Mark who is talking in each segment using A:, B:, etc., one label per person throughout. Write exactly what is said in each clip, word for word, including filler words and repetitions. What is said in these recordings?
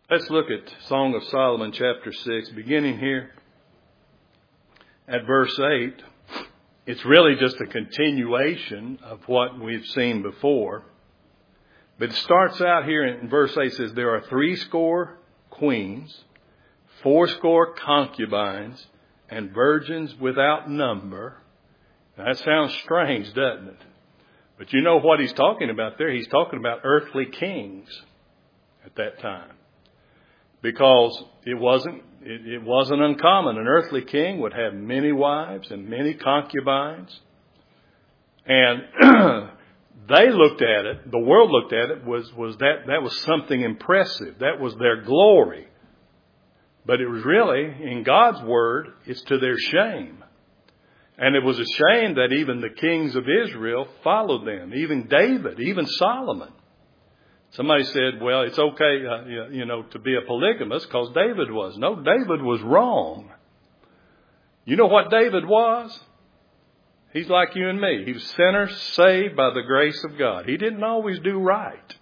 A: Let's look at Song of Solomon chapter six, beginning here at verse eight. It's really just a continuation of what we've seen before. But it starts out here in verse eight. It says, there are three score queens, four score concubines, and virgins without number. Now, that sounds strange, doesn't it? But you know what he's talking about there? He's talking about earthly kings at that time. Because it wasn't, it, it wasn't uncommon. An earthly king would have many wives and many concubines. And they looked at it, the world looked at it, was, was that, that was something impressive. That was their glory. But it was really, in God's word, it's to their shame. And it was a shame that even the kings of Israel followed them. Even David, even Solomon. Somebody said, well, it's okay, uh, you know, to be a polygamist because David was. No, David was wrong. You know what David was? He's like you and me. He was a sinner saved by the grace of God. He didn't always do right.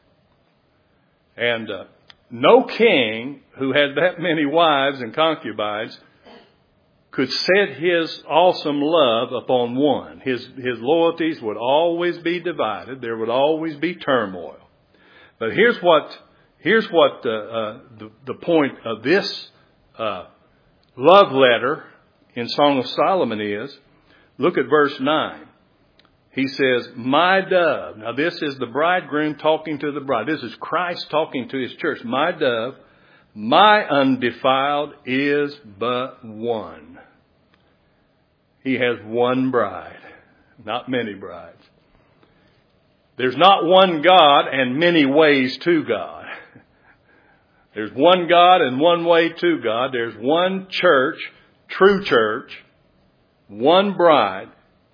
A: And uh, no king who had that many wives and concubines could set his awesome love upon one. His, his loyalties would always be divided. There would always be turmoil. But here's what here's what uh, uh, the, the point of this uh, love letter in Song of Solomon is. Look at verse nine. He says, my dove. Now this is the bridegroom talking to the bride. This is Christ talking to his church. My dove, my undefiled is but one. He has one bride, not many brides. There's not one God and many ways to God. There's one God and one way to God. There's one church, true church, one bride,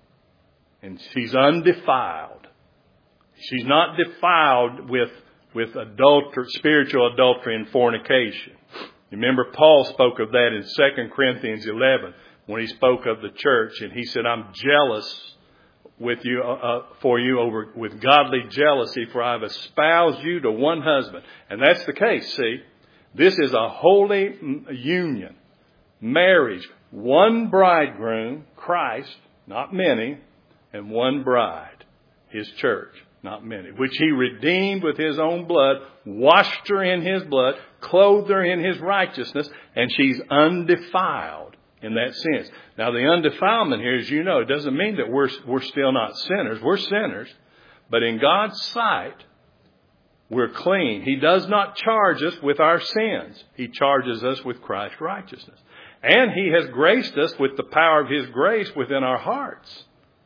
A: and she's undefiled. She's not defiled with, with adultery, spiritual adultery and fornication. Remember, Paul spoke of that in Second Corinthians eleven when he spoke of the church, and he said, I'm jealous with you, uh, for you over with godly jealousy, for I've espoused you to one husband. And that's the case, see. This is a holy union, marriage, one bridegroom, Christ, not many, and one bride, his church, not many, which he redeemed with his own blood, washed her in his blood, clothed her in his righteousness, and she's undefiled. In that sense. Now, the undefilement here, as you know, it doesn't mean that we're, we're still not sinners. We're sinners. But in God's sight, we're clean. He does not charge us with our sins. He charges us with Christ's righteousness. And He has graced us with the power of His grace within our hearts.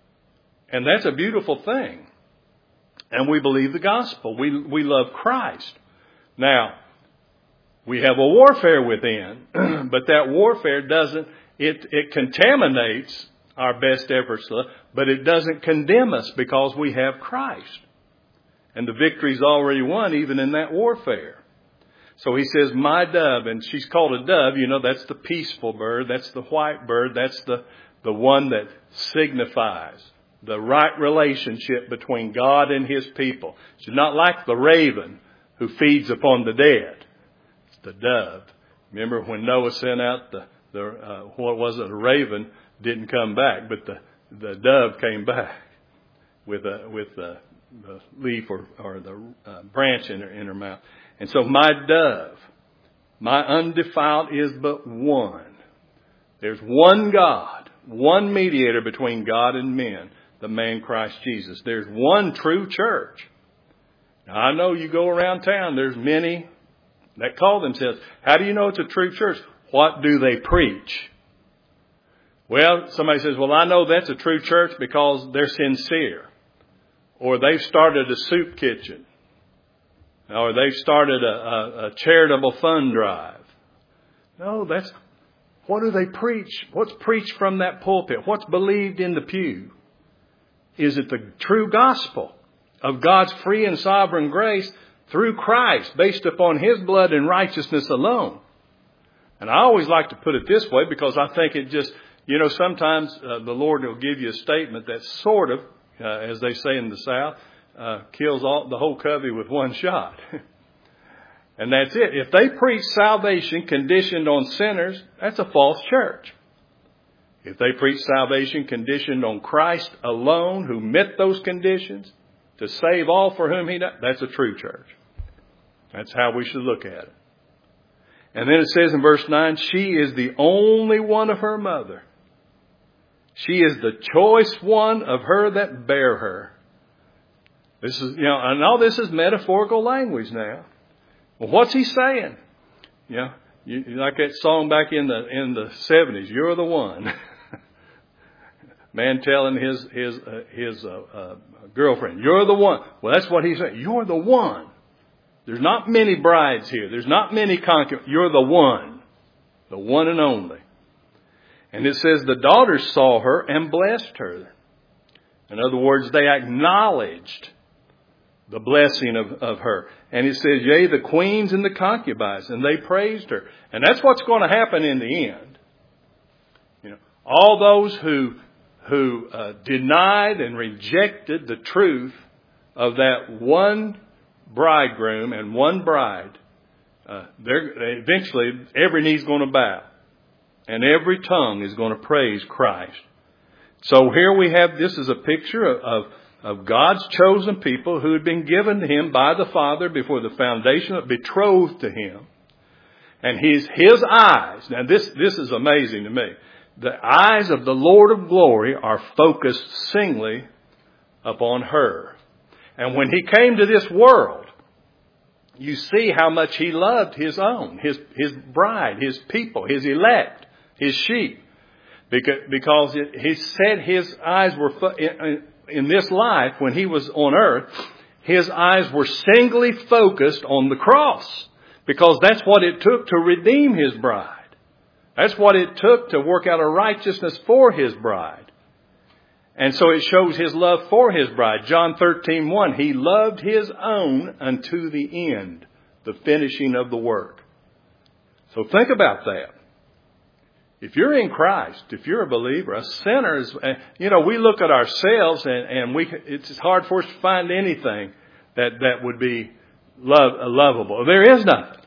A: And that's a beautiful thing. And we believe the gospel. We, we love Christ. Now, we have a warfare within, but that warfare doesn't, it, it contaminates our best efforts, but it doesn't condemn us because we have Christ. And the victory's already won even in that warfare. So he says, my dove, and she's called a dove, you know, that's the peaceful bird, that's the white bird, that's the, the one that signifies the right relationship between God and His people. She's not like the raven who feeds upon the dead. The dove. Remember when Noah sent out the, the uh, what was it, a raven didn't come back, but the, the dove came back with a, with the, the leaf or, or the uh, branch in her, in her mouth. And so my dove, my undefiled is but one. There's one God, one mediator between God and men, the man Christ Jesus. There's one true church. Now I know you go around town, there's many that call themselves. How do you know it's a true church? What do they preach? Well, somebody says, well, I know that's a true church because they're sincere. Or they've started a soup kitchen. Or they've started a, a, a charitable fund drive. No, that's, what do they preach? What's preached from that pulpit? What's believed in the pew? Is it the true gospel of God's free and sovereign grace through Christ, based upon His blood and righteousness alone? And I always like to put it this way because I think it just, you know, sometimes uh, the Lord will give you a statement that sort of, uh, as they say in the South, uh, kills all the whole covey with one shot. And that's it. If they preach salvation conditioned on sinners, that's a false church. If they preach salvation conditioned on Christ alone, who met those conditions to save all for whom he died, that's a true church. That's how we should look at it. And then it says in verse nine, she is the only one of her mother. She is the choice one of her that bare her. This is, you know, and all this is metaphorical language now. Well, what's he saying? You know, you, like that song back in the in the seventies, "You're the one." Man telling his his uh, his uh, uh, girlfriend, "You're the one." Well, that's what he's saying. You're the one. There's not many brides here. There's not many concubines. You're the one, the one and only. And it says the daughters saw her and blessed her. In other words, they acknowledged the blessing of, of her. And it says, yea, the queens and the concubines, and they praised her. And that's what's going to happen in the end. You know, all those who who uh, denied and rejected the truth of that one bridegroom and one bride, uh, they're, eventually every knee's going to bow. And every tongue is going to praise Christ. So here we have, this is a picture of, of, of God's chosen people who had been given to him by the Father before the foundation, betrothed to him. And his, his eyes, now this, this is amazing to me. The eyes of the Lord of glory are focused singly upon her. And when he came to this world, you see how much he loved his own, his, his bride, his people, his elect, his sheep. Because, because it, he said his eyes were, fo- in, in this life, when he was on earth, his eyes were singly focused on the cross. Because that's what it took to redeem his bride. That's what it took to work out a righteousness for his bride. And so it shows his love for his bride. John thirteen one, he loved his own unto the end, the finishing of the work. So think about that. If you're in Christ, if you're a believer, a sinner is, you know, we look at ourselves and, and we, it's hard for us to find anything that, that would be love, lovable. There is nothing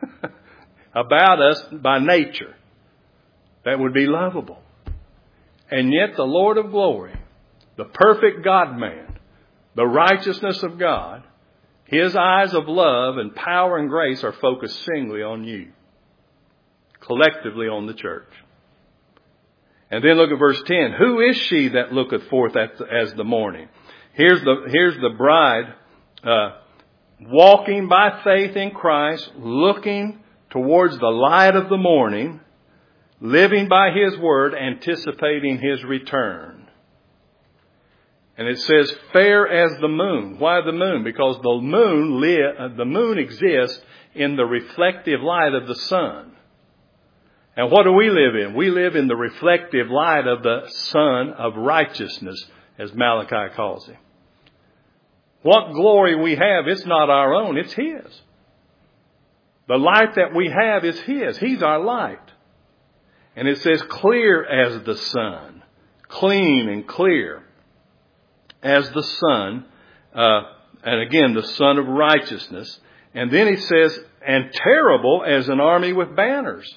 A: about us by nature that would be lovable. And yet the Lord of glory, the perfect God-man, the righteousness of God, his eyes of love and power and grace are focused singly on you, collectively on the church. And then look at verse ten. Who is she that looketh forth as the morning? Here's the, here's the bride uh, walking by faith in Christ, looking towards the light of the morning, living by his word, anticipating his return. And it says, fair as the moon. Why the moon? Because the moon, li- the moon exists in the reflective light of the sun. And what do we live in? We live in the reflective light of the Son of righteousness, as Malachi calls him. What glory we have, it's not our own, it's his. The light that we have is his. He's our light. And it says clear as the sun, clean and clear as the sun, uh, and again, the Son of righteousness. And then he says, and terrible as an army with banners.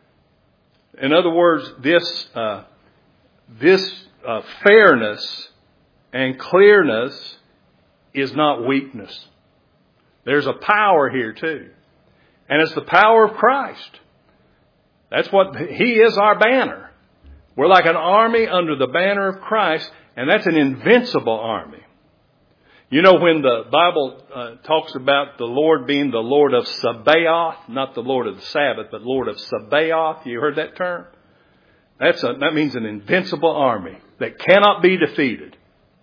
A: In other words, this uh, this uh, fairness and clearness is not weakness. There's a power here too. And it's the power of Christ. That's what, he is our banner. We're like an army under the banner of Christ, and that's an invincible army. You know, when the Bible uh, talks about the Lord being the Lord of Sabaoth, not the Lord of the Sabbath, but Lord of Sabaoth, you heard that term? That's a, that means an invincible army that cannot be defeated.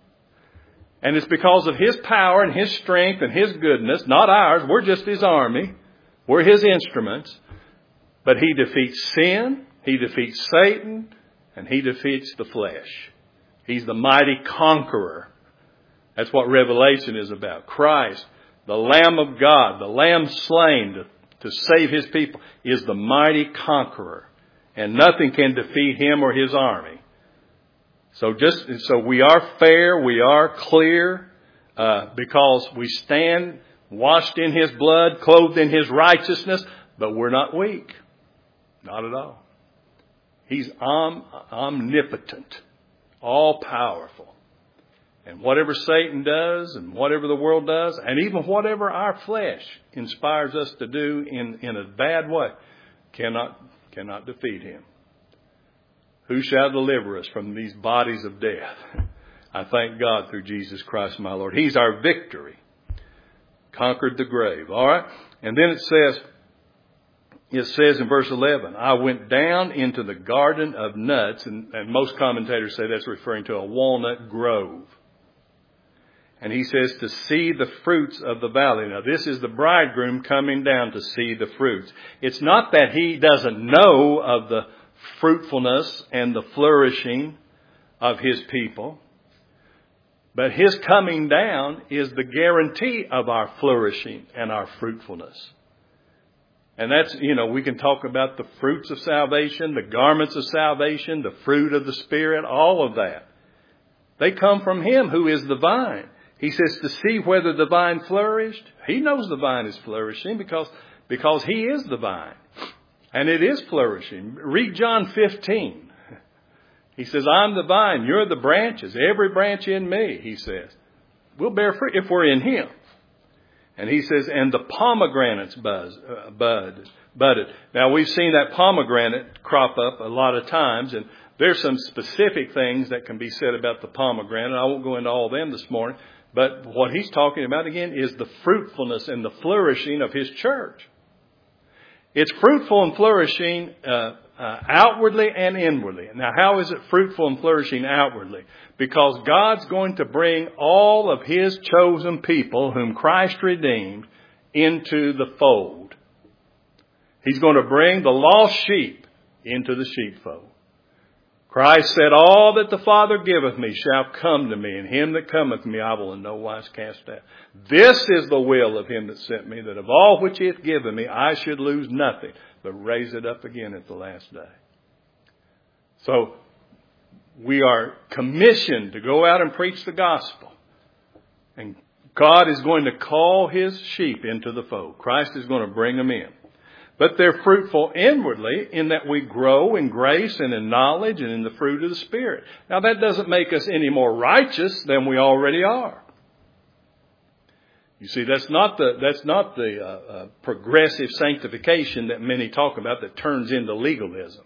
A: And it's because of his power and his strength and his goodness, not ours. We're just his army. We're his instruments. But he defeats sin, he defeats Satan, and he defeats the flesh. He's the mighty conqueror. That's what Revelation is about. Christ, the Lamb of God, the Lamb slain to, to save his people, is the mighty conqueror. And nothing can defeat him or his army. So just so we are fair, we are clear, uh, because we stand washed in His blood, clothed in His righteousness, but we're not weak. Not at all. He's om- omnipotent, all-powerful. And whatever Satan does and whatever the world does, and even whatever our flesh inspires us to do in, in a bad way, cannot, cannot defeat Him. Who shall deliver us from these bodies of death? I thank God through Jesus Christ my Lord. He's our victory. Conquered the grave. All right? And then it says, it says in verse eleven, I went down into the garden of nuts, and, and most commentators say that's referring to a walnut grove. And he says to see the fruits of the valley. Now this is the bridegroom coming down to see the fruits. It's not that he doesn't know of the fruitfulness and the flourishing of his people, but his coming down is the guarantee of our flourishing and our fruitfulness. And that's, you know, we can talk about the fruits of salvation, the garments of salvation, the fruit of the Spirit, all of that. They come from Him who is the vine. He says to see whether the vine flourished. He knows the vine is flourishing because, because He is the vine. And it is flourishing. Read John fifteen. He says, I'm the vine, you're the branches. Every branch in me, He says, will bear fruit if we're in Him. And He says, and the pomegranates buzz, uh, bud, budded. Now, we've seen that pomegranate crop up a lot of times, and there's some specific things that can be said about the pomegranate. I won't go into all of them this morning. But what he's talking about, again, is the fruitfulness and the flourishing of His church. It's fruitful and flourishing uh, uh, outwardly and inwardly. Now, how is it fruitful and flourishing outwardly? Because God's going to bring all of His chosen people, whom Christ redeemed, into the fold. He's going to bring the lost sheep into the sheepfold. Christ said, all that the Father giveth me shall come to me, and him that cometh to me I will in no wise cast out. This is the will of Him that sent me, that of all which He hath given me I should lose nothing, but raise it up again at the last day. So, we are commissioned to go out and preach the gospel. And God is going to call His sheep into the fold. Christ is going to bring them in. But they're fruitful inwardly in that we grow in grace and in knowledge and in the fruit of the Spirit. Now that doesn't make us any more righteous than we already are. You see, that's not the, that's not the uh, uh, progressive sanctification that many talk about that turns into legalism.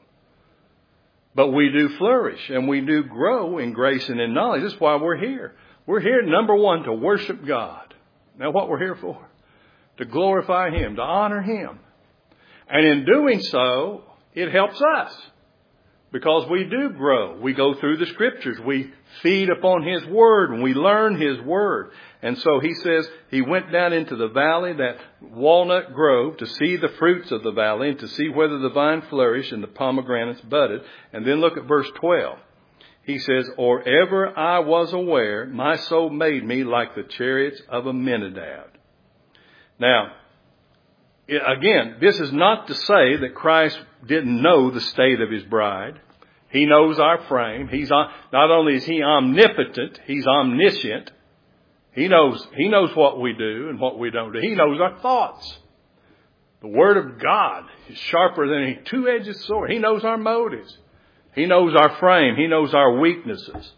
A: But we do flourish and we do grow in grace and in knowledge. That's why we're here. We're here, number one, to worship God. Now what we're here for? To glorify Him, to honor Him. And in doing so, it helps us. Because we do grow. We go through the Scriptures. We feed upon His Word and we learn His Word. And so He says He went down into the valley, that walnut grove, to see the fruits of the valley and to see whether the vine flourished and the pomegranates budded. And then look at verse twelve. He says, or ever I was aware, my soul made me like the chariots of Amminadab. Now, again, this is not to say that Christ didn't know the state of His bride. He knows our frame. He's not only is He omnipotent, He's omniscient. He knows, He knows what we do and what we don't do. He knows our thoughts. The Word of God is sharper than a two-edged sword. He knows our motives. He knows our frame. He knows our weaknesses.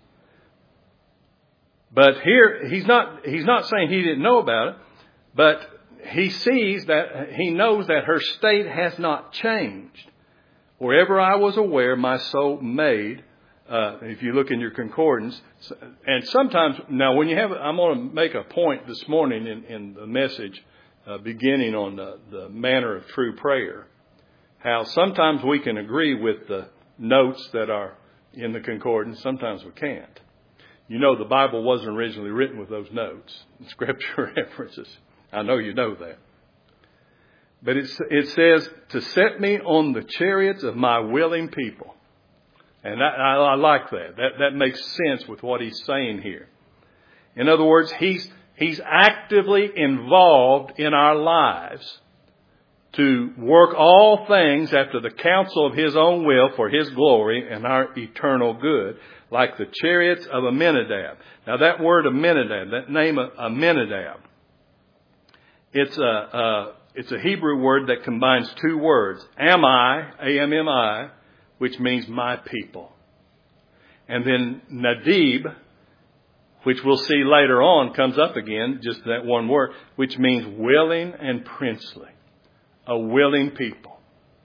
A: But here, He's not, He's not saying He didn't know about it, but He sees that, He knows that her state has not changed. Wherever I was aware, my soul made, uh, if you look in your concordance, and sometimes, now when you have, I'm going to make a point this morning in, in the message, uh, beginning on the, the manner of true prayer, how sometimes we can agree with the notes that are in the concordance, sometimes we can't. You know the Bible wasn't originally written with those notes, Scripture references. I know you know that. But it, it says, to set me on the chariots of my willing people. And that, I, I like that. That. That makes sense with what he's saying here. In other words, he's, he's actively involved in our lives to work all things after the counsel of His own will for His glory and our eternal good, like the chariots of Amminadab. Now that word Amminadab, that name of Amminadab, It's a, a, it's a Hebrew word that combines two words. Ami, A M M I, which means my people. And then Nadib, which we'll see later on, comes up again, just that one word, which means willing and princely. A willing people.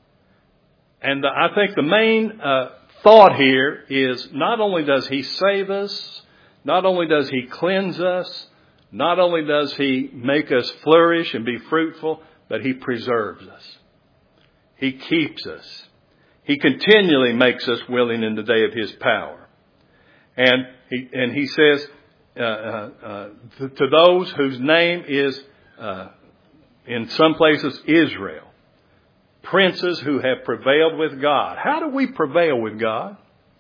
A: And I think the main uh, thought here is not only does he save us, not only does he cleanse us, not only does he make us flourish and be fruitful, but he preserves us. He keeps us. He continually makes us willing in the day of his power. And he, and he says, Uh, uh, uh, to, to those whose name is, uh, in some places, Israel. Princes who have prevailed with God. How do we prevail with God?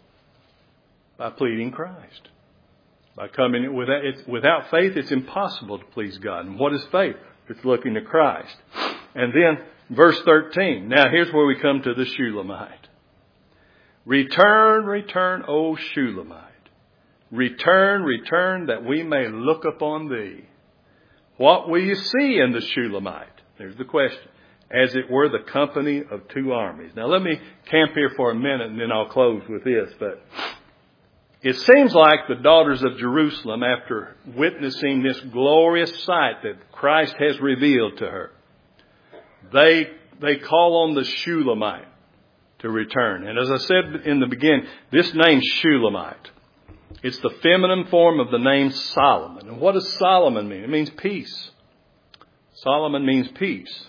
A: By pleading Christ. By coming without, it's, without faith, it's impossible to please God. And what is faith? It's looking to Christ. And then verse thirteen. Now here's where we come to the Shulamite. Return, return, O Shulamite. Return, return, that we may look upon thee. What will you see in the Shulamite? There's the question. As it were the company of two armies. Now let me camp here for a minute and then I'll close with this. But it seems like the daughters of Jerusalem, after witnessing this glorious sight that Christ has revealed to her, they, they call on the Shulamite to return. And as I said in the beginning, this name Shulamite, it's the feminine form of the name Solomon. And what does Solomon mean? It means peace. Solomon means peace.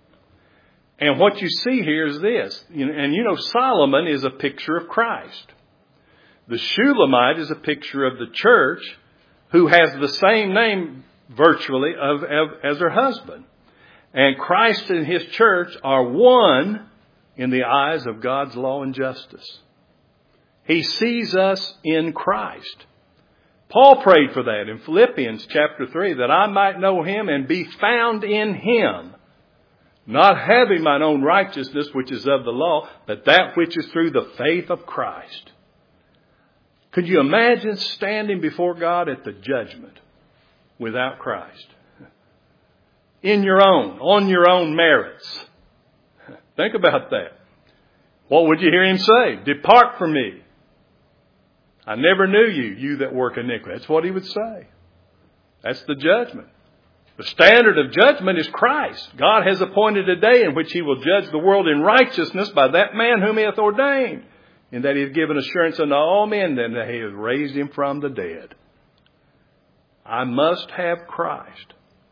A: And what you see here is this. And you know, Solomon is a picture of Christ. The Shulamite is a picture of the church who has the same name virtually of, of, as her husband. And Christ and his church are one in the eyes of God's law and justice. He sees us in Christ. Paul prayed for that in Philippians chapter three, that I might know him and be found in him, not having mine own righteousness, which is of the law, but that which is through the faith of Christ. Could you imagine standing before God at the judgment without Christ? In your own, on your own merits. Think about that. What would you hear him say? Depart from me. I never knew you, you that work iniquity. That's what he would say. That's the judgment. The standard of judgment is Christ. God has appointed a day in which he will judge the world in righteousness by that man whom he hath ordained, in that he hath given assurance unto all men, and that he hath raised him from the dead. I must have Christ.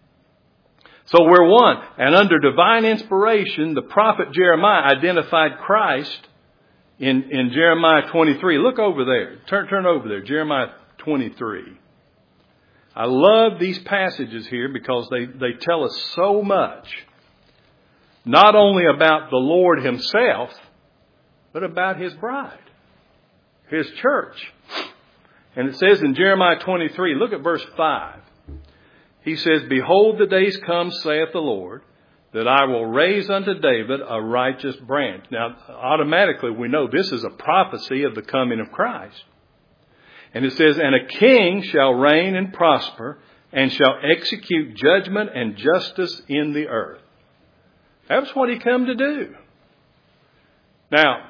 A: So we're one. And under divine inspiration, the prophet Jeremiah identified Christ In, in Jeremiah twenty-three. Look over there. Turn, turn over there. Jeremiah twenty-three. I love these passages here because they, they tell us so much. Not only about the Lord himself, but about his bride. His church. And it says in Jeremiah twenty-three, look at verse five. He says, Behold, the days come, saith the Lord, that I will raise unto David a righteous branch. Now, automatically we know this is a prophecy of the coming of Christ. And it says, And a king shall reign and prosper, and shall execute judgment and justice in the earth. That's what he come to do. Now,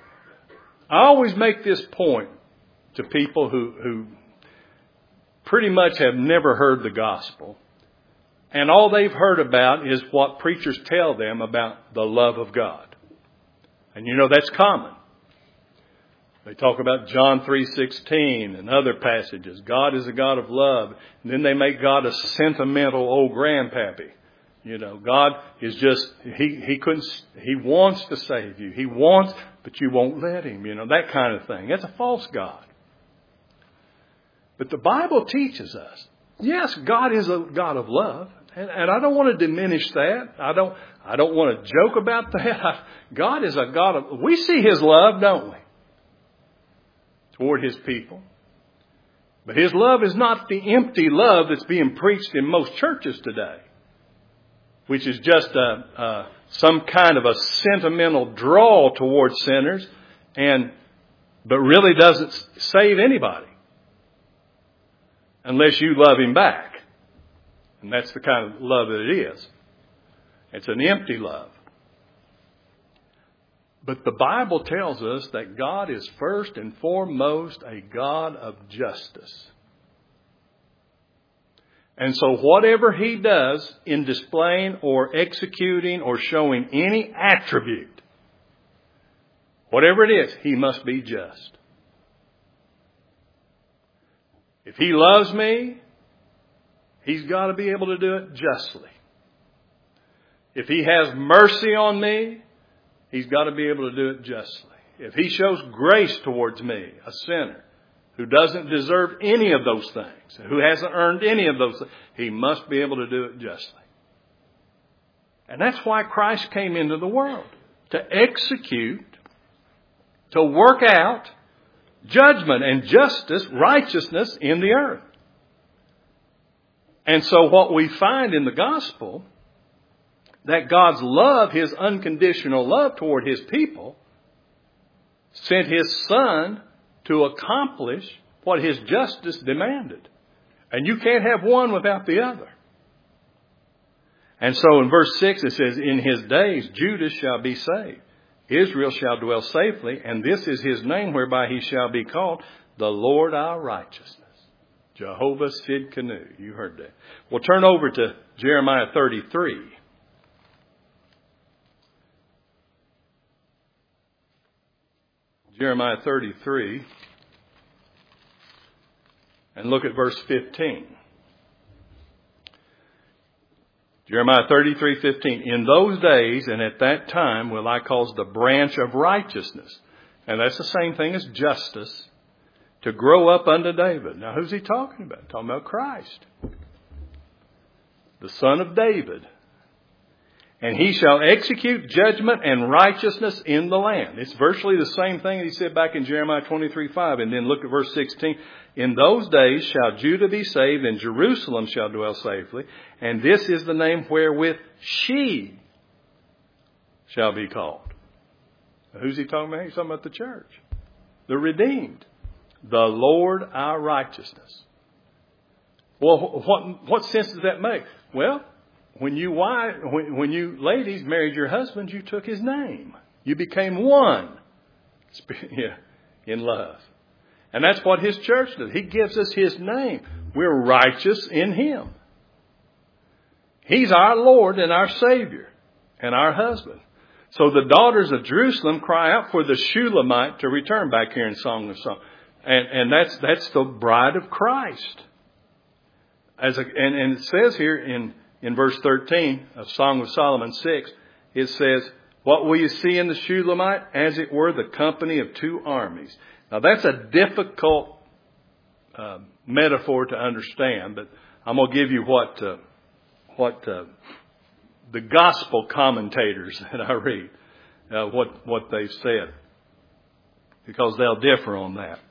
A: I always make this point to people who, who pretty much have never heard the gospel. And all they've heard about is what preachers tell them about the love of God. And you know, that's common. They talk about John three sixteen and other passages. God is a God of love. And then they make God a sentimental old grandpappy. You know, God is just, he, he couldn't, he wants to save you. He wants, but you won't let him. You know, that kind of thing. That's a false God. But the Bible teaches us, yes, God is a God of love. And, and I don't want to diminish that. I don't, I don't want to joke about that. I, God is a God of, we see his love, don't we? Toward his people. But his love is not the empty love that's being preached in most churches today, which is just a, a, some kind of a sentimental draw toward sinners, and but really doesn't save anybody unless you love him back. And that's the kind of love that it is. It's an empty love. But the Bible tells us that God is first and foremost a God of justice. And so whatever He does in displaying or executing or showing any attribute, whatever it is, He must be just. If He loves me, He's got to be able to do it justly. If He has mercy on me, He's got to be able to do it justly. If He shows grace towards me, a sinner, who doesn't deserve any of those things, who hasn't earned any of those things, He must be able to do it justly. And that's why Christ came into the world, to execute, to work out judgment and justice, righteousness in the earth. And so what we find in the gospel, that God's love, His unconditional love toward His people, sent His Son to accomplish what His justice demanded. And you can't have one without the other. And so in verse six it says, in His days Judah shall be saved. Israel shall dwell safely, and this is His name whereby He shall be called, the Lord our righteousness. Jehovah Sidkenu. You heard that. We'll turn over to Jeremiah thirty-three. Jeremiah thirty-three. And look at verse fifteen. Jeremiah thirty-three fifteen. In those days and at that time will I cause the branch of righteousness. And that's the same thing as justice. To grow up unto David. Now who's he talking about? Talking about Christ. The Son of David. And He shall execute judgment and righteousness in the land. It's virtually the same thing that He said back in Jeremiah twenty-three five. And then look at verse sixteen. In those days shall Judah be saved, and Jerusalem shall dwell safely. And this is the name wherewith she shall be called. Now, who's He talking about? He's talking about the church. The redeemed. The Lord our righteousness. Well, what, what sense does that make? Well, when you wife, when, when you ladies married your husband, you took his name. You became one. Yeah, in love. And that's what His church does. He gives us His name. We're righteous in Him. He's our Lord and our Savior and our husband. So the daughters of Jerusalem cry out for the Shulamite to return, back here in Song of Songs. And, and that's, that's the bride of Christ. As a, and, and it says here in, in verse thirteen of Song of Solomon six, it says, what will you see in the Shulamite? As it were the company of two armies. Now that's a difficult uh, metaphor to understand, but I'm going to give you what, uh, what uh, the gospel commentators that I read, uh, what, what they've said, because they'll differ on that.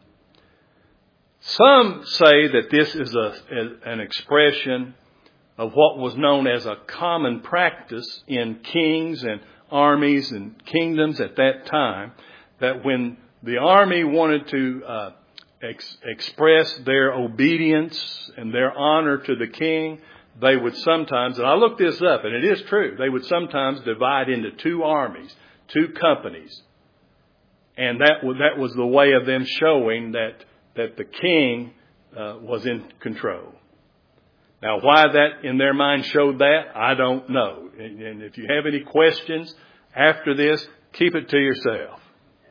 A: Some say that this is a, an expression of what was known as a common practice in kings and armies and kingdoms at that time, that when the army wanted to uh, ex- express their obedience and their honor to the king, they would sometimes, and I looked this up and it is true, they would sometimes divide into two armies, two companies. And that was, that was the way of them showing that that the king uh, was in control. Now, why that in their mind showed that, I don't know. And, and if you have any questions after this, keep it to yourself.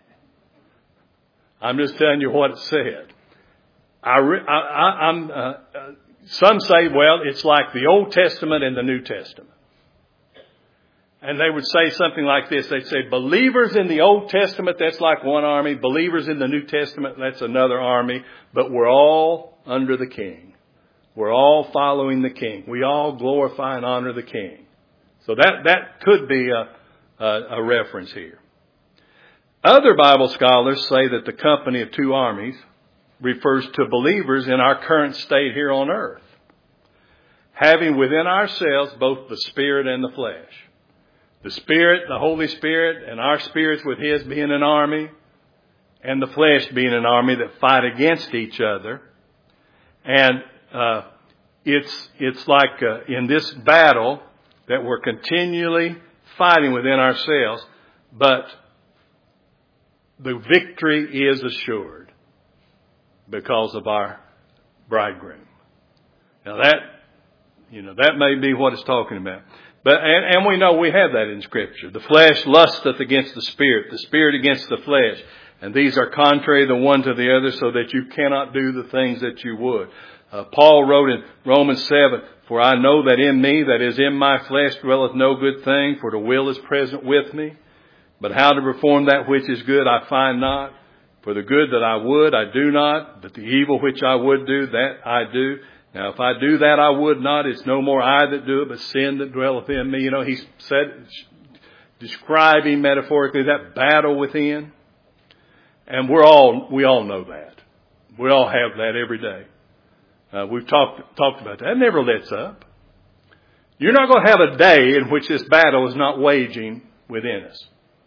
A: I'm just telling you what it said. I, re, I, I, I'm, uh, uh, some say, well, it's like the Old Testament and the New Testament. And they would say something like this. They'd say, believers in the Old Testament, that's like one army. Believers in the New Testament, that's another army. But we're all under the king. We're all following the king. We all glorify and honor the king. So that, that could be a, a, a reference here. Other Bible scholars say that the company of two armies refers to believers in our current state here on earth, having within ourselves both the Spirit and the flesh. The Spirit, the Holy Spirit, and our spirits with His being an army, and the flesh being an army that fight against each other. And uh, it's, it's like uh, in this battle that we're continually fighting within ourselves, but the victory is assured because of our bridegroom. Now that, you know, that may be what it's talking about. But, and, and we know we have that in Scripture. The flesh lusteth against the Spirit, the Spirit against the flesh. And these are contrary the one to the other, so that you cannot do the things that you would. Uh, Paul wrote in Romans seven, For I know that in me, that is in my flesh, dwelleth no good thing, for the will is present with me. But how to perform that which is good I find not. For the good that I would, I do not. But the evil which I would do, that I do. Now, if I do that I would not, it's no more I that do it, but sin that dwelleth in me. You know, he said, describing metaphorically that battle within. And we're all, we all know that. We all have that every day. Uh, we've talked, talked about that. It never lets up. You're not going to have a day in which this battle is not waging within us.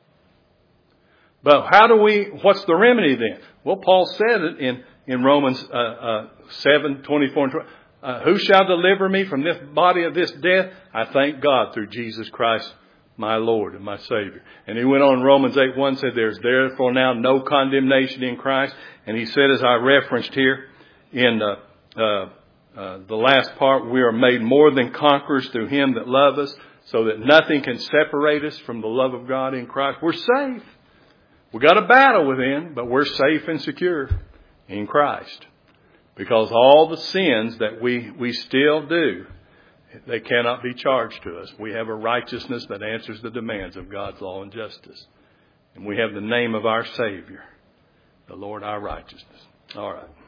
A: But how do we, what's the remedy then? Well, Paul said it in, in Romans uh, uh, seven, twenty-four and twenty. Uh, Who shall deliver me from this body of this death? I thank God through Jesus Christ, my Lord and my Savior. And he went on in Romans eight one, said, There's therefore now no condemnation in Christ. And he said, as I referenced here in uh, uh, uh, the last part, we are made more than conquerors through him that loved us, so that nothing can separate us from the love of God in Christ. We're safe. We got a battle within, but we're safe and secure in Christ. Because all the sins that we, we still do, they cannot be charged to us. We have a righteousness that answers the demands of God's law and justice. And we have the name of our Savior, the Lord our righteousness. All right.